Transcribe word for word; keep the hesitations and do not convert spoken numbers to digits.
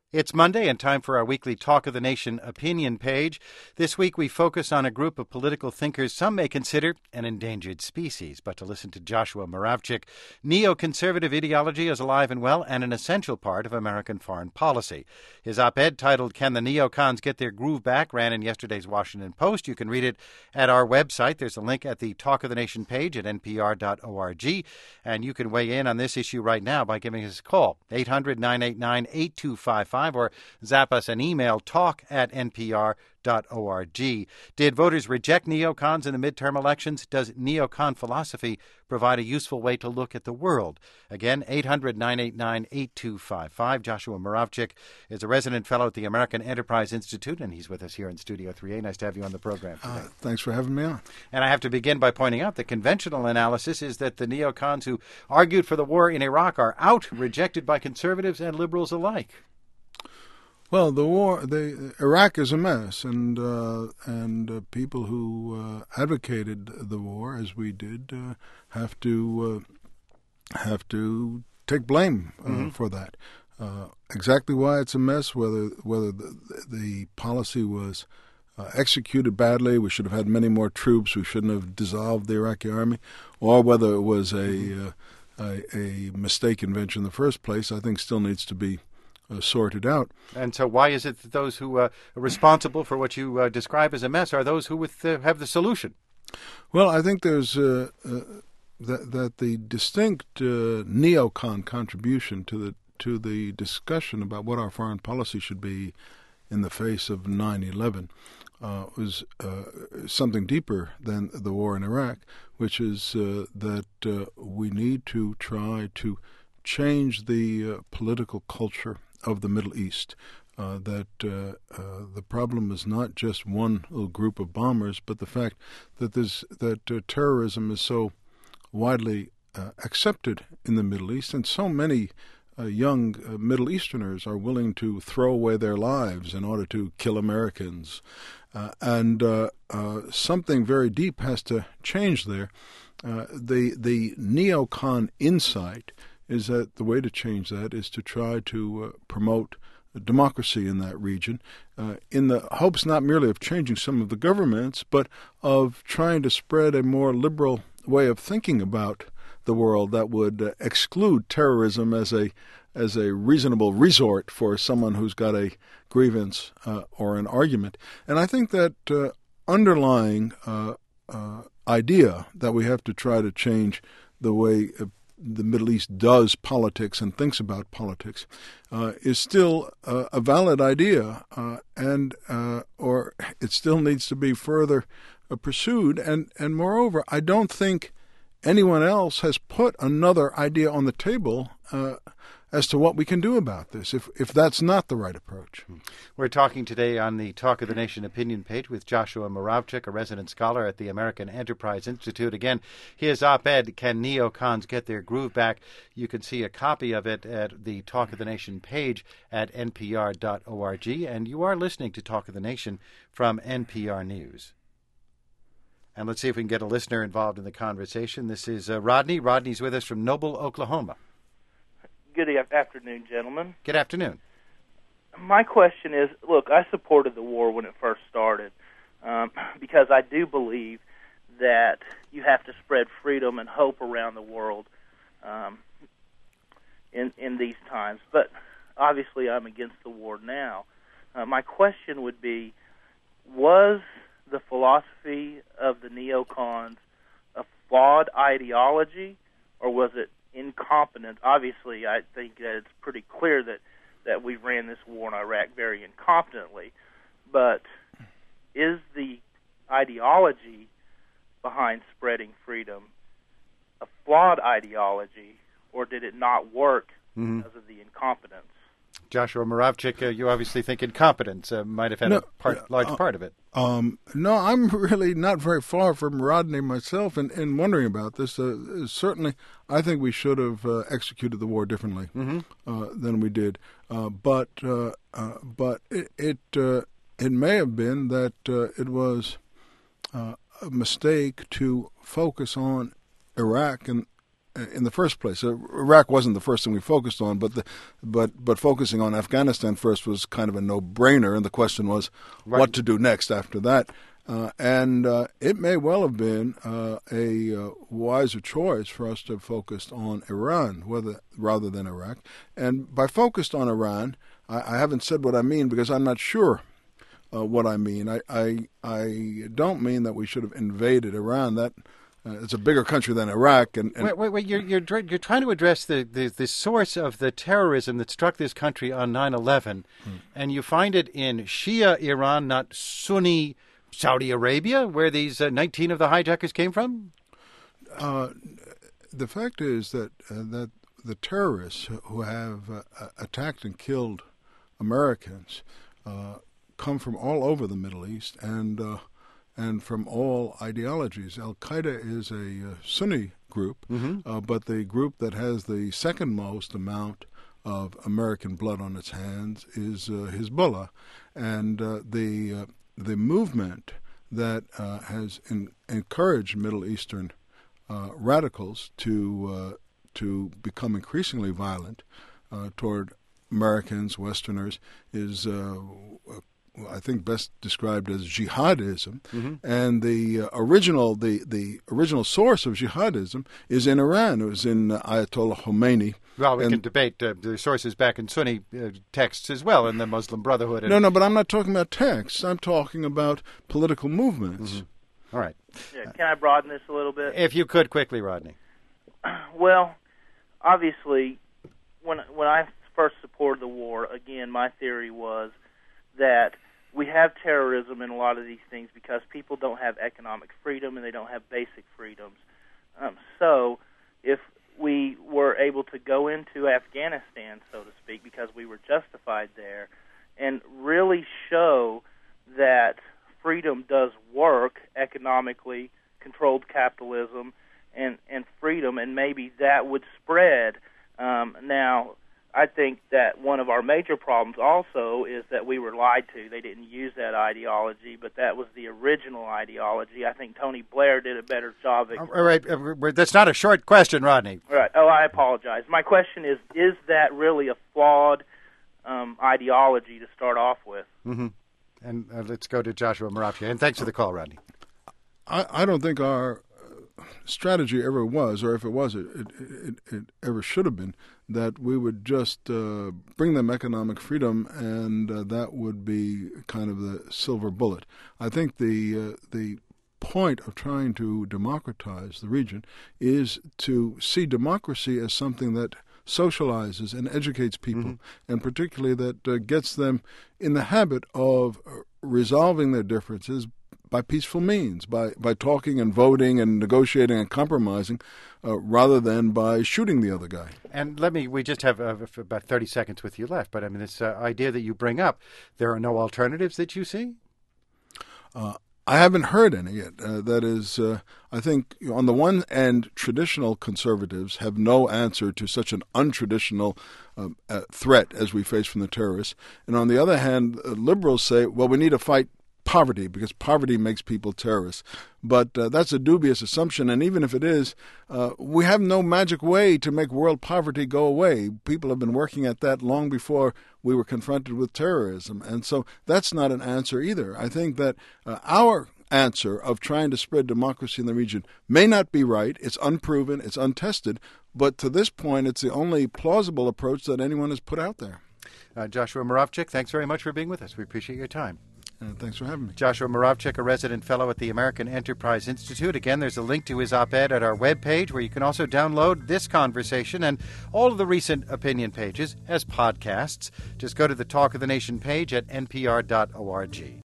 It's Monday and time for our weekly Talk of the Nation opinion page. This week we focus on a group of political thinkers some may consider an endangered species. But to listen to Joshua Moravchik, neoconservative ideology is alive and well and an essential part of American foreign policy. His op-ed titled Can the Neocons Get Their Groove Back ran in yesterday's Washington Post. You can read it at our website. There's a link at the Talk of the Nation page at N P R dot org. And you can weigh in on this issue right now by giving us a call, eight hundred, nine eight nine, eight two five five. Or zap us an email, talk at N P R dot org. Did voters reject neocons in the midterm elections? Does neocon philosophy provide a useful way to look at the world? Again, eight hundred, nine eight nine, eight two five five. Joshua Moravchik is a resident fellow at the American Enterprise Institute, and he's with us here in Studio three A. Nice to have you on the program today. Uh, thanks for having me on. And I have to begin by pointing out the conventional analysis is that the neocons who argued for the war in Iraq are out, rejected by conservatives and liberals alike. Well, the war, the Iraq is a mess, and uh, and uh, people who uh, advocated the war, as we did, uh, have to uh, have to take blame uh, mm-hmm. for that. Uh, exactly why it's a mess, whether whether the, the policy was uh, executed badly, we should have had many more troops, we shouldn't have dissolved the Iraqi army, or whether it was a mm-hmm. uh, a, a mistake invention in the first place, I think still needs to be Uh, sorted out. And so why is it that those who uh, are responsible for what you uh, describe as a mess are those who with, uh, have the solution? Well, I think there's uh, uh, that, that the distinct uh, neocon contribution to the to the discussion about what our foreign policy should be in the face of nine eleven uh, was uh, something deeper than the war in Iraq, which is uh, that uh, we need to try to change the uh, political culture of the Middle East, uh, that uh, uh, the problem is not just one little group of bombers, but the fact that there's, that uh, terrorism is so widely uh, accepted in the Middle East, and so many uh, young uh, Middle Easterners are willing to throw away their lives in order to kill Americans. Uh, and uh, uh, something very deep has to change there. Uh, the, the neocon insight is that the way to change that is to try to uh, promote democracy in that region uh, in the hopes not merely of changing some of the governments, but of trying to spread a more liberal way of thinking about the world that would uh, exclude terrorism as a as a reasonable resort for someone who's got a grievance uh, or an argument. And I think that uh, underlying uh, uh, idea that we have to try to change the way uh, the Middle East does politics and thinks about politics uh, is still uh, a valid idea, uh, and uh, or it still needs to be further uh, pursued. And, and moreover, I don't think anyone else has put another idea on the table uh, as to what we can do about this, if if that's not the right approach. We're talking today on the Talk of the Nation opinion page with Joshua Moravchik, a resident scholar at the American Enterprise Institute. Again, his op-ed, Can Neocons Get Their Groove Back? You can see a copy of it at the Talk of the Nation page at N P R dot org. And you are listening to Talk of the Nation from N P R News. And let's see if we can get a listener involved in the conversation. This is uh, Rodney. Rodney's with us from Noble, Oklahoma. Good afternoon, gentlemen. Good afternoon. My question is, look, I supported the war when it first started um, because I do believe that you have to spread freedom and hope around the world um, in, in these times. But obviously I'm against the war now. Uh, my question would be, was the philosophy of the neocons a flawed ideology, or was it incompetent? Obviously, I think that it's pretty clear that, that we ran this war in Iraq very incompetently. But is the ideology behind spreading freedom a flawed ideology, or did it not work mm-hmm. because of the incompetence? Joshua Moravchik, uh, you obviously think incompetence uh, might have had no, a part, large uh, part of it. Um, no, I'm really not very far from Rodney myself in, in wondering about this. Uh, certainly, I think we should have uh, executed the war differently mm-hmm. uh, than we did. Uh, but uh, uh, but it it, uh, it may have been that uh, it was uh, a mistake to focus on Iraq and in the first place. Uh, Iraq wasn't the first thing we focused on, but the, but but focusing on Afghanistan first was kind of a no-brainer, and the question was right. what to do next after that. Uh, and uh, it may well have been uh, a uh, wiser choice for us to have focused on Iran whether, rather than Iraq. And by focused on Iran, I, I haven't said what I mean because I'm not sure uh, what I mean. I, I I don't mean that we should have invaded Iran. That uh, it's a bigger country than Iraq. And, and wait, wait, wait! You're you're you're trying to address the, the, the source of the terrorism that struck this country on nine eleven, hmm. and you find it in Shia Iran, not Sunni Saudi Arabia, where these uh, nineteen of the hijackers came from? Uh, the fact is that uh, that the terrorists who have uh, attacked and killed Americans uh, come from all over the Middle East and uh, and from all ideologies. Al-Qaeda is a uh, Sunni group, mm-hmm. uh, but the group that has the second most amount of American blood on its hands is uh, Hezbollah, and uh, the uh, the movement that uh, has in, encouraged Middle Eastern uh, radicals to uh, to become increasingly violent uh, toward Americans, Westerners, is uh, I think best described as jihadism. Mm-hmm. And the uh, original the, the original source of jihadism is in Iran. It was in uh, Ayatollah Khomeini. Well, we and, can debate uh, the sources back in Sunni uh, texts as well, in the Muslim Brotherhood. And... No, no, but I'm not talking about texts. I'm talking about political movements. Mm-hmm. All right. Yeah, can I broaden this a little bit? If you could, quickly, Rodney. Well, obviously, when when I first supported the war, again, my theory was that we have terrorism in a lot of these things because people don't have economic freedom and they don't have basic freedoms. Um, so if we were able to go into Afghanistan, so to speak, because we were justified there, and really show that freedom does work economically, controlled capitalism, and, and freedom, and maybe that would spread. Um, now, I think that one of our major problems also is that we were lied to. They didn't use that ideology, but that was the original ideology. I think Tony Blair did a better job. Of All right, that's not a short question, Rodney. All right. Oh, I apologize. My question is, is that really a flawed um, ideology to start off with? Mm-hmm. And uh, let's go to Joshua Moravchik. And thanks for the call, Rodney. I, I don't think our strategy ever was, or if it was, it, it, it, it ever should have been, that we would just uh, bring them economic freedom, and uh, that would be kind of the silver bullet. I think the uh, the point of trying to democratize the region is to see democracy as something that socializes and educates people, mm-hmm. and particularly that uh, gets them in the habit of resolving their differences by peaceful means, by, by talking and voting and negotiating and compromising, uh, rather than by shooting the other guy. And let me, we just have uh, about thirty seconds with you left, but I mean, this uh, idea that you bring up, there are no alternatives that you see? Uh, I haven't heard any yet. Uh, that is, uh, I think, on the one end, traditional conservatives have no answer to such an untraditional uh, uh, threat as we face from the terrorists. And on the other hand, uh, liberals say, well, we need to fight poverty, because poverty makes people terrorists. But uh, that's a dubious assumption, and even if it is, uh, we have no magic way to make world poverty go away. People have been working at that long before we were confronted with terrorism, and so that's not an answer either. I think that uh, our answer of trying to spread democracy in the region may not be right. It's unproven, it's untested, but to this point, it's the only plausible approach that anyone has put out there. Uh, Joshua Moravchik, thanks very much for being with us. We appreciate your time. Uh, thanks for having me. Joshua Moravchik, a resident fellow at the American Enterprise Institute. Again, there's a link to his op-ed at our webpage, where you can also download this conversation and all of the recent opinion pages as podcasts. Just go to the Talk of the Nation page at N P R dot org.